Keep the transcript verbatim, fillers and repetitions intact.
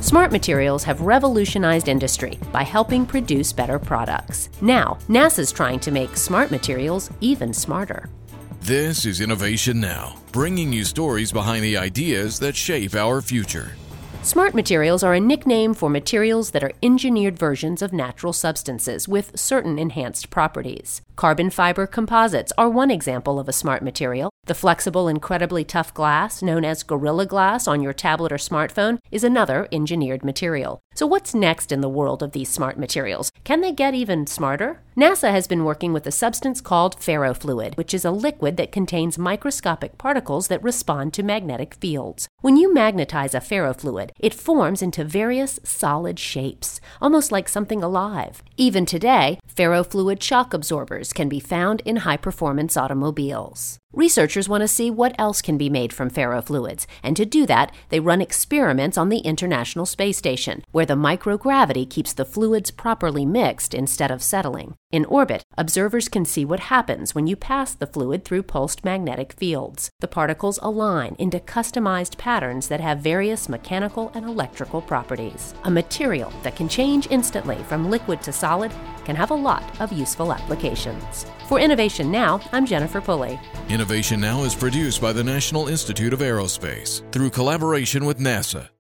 Smart materials have revolutionized industry by helping produce better products. Now, NASA's trying to make smart materials even smarter. This is Innovation Now, bringing you stories behind the ideas that shape our future. Smart materials are a nickname for materials that are engineered versions of natural substances with certain enhanced properties. Carbon fiber composites are one example of a smart material. The flexible, incredibly tough glass, known as Gorilla Glass on your tablet or smartphone, is another engineered material. So what's next in the world of these smart materials? Can they get even smarter? NASA has been working with a substance called ferrofluid, which is a liquid that contains microscopic particles that respond to magnetic fields. When you magnetize a ferrofluid, it forms into various solid shapes, almost like something alive. Even today, ferrofluid shock absorbers can be found in high-performance automobiles. Researchers want to see what else can be made from ferrofluids, and to do that, they run experiments on the International Space Station, where the microgravity keeps the fluids properly mixed instead of settling. In orbit, observers can see what happens when you pass the fluid through pulsed magnetic fields. The particles align into customized patterns that have various mechanical and electrical properties. A material that can change instantly from liquid to solid can have a lot of useful applications. For Innovation Now, I'm Jennifer Pulley. Innovation Now is produced by the National Institute of Aerospace through collaboration with NASA.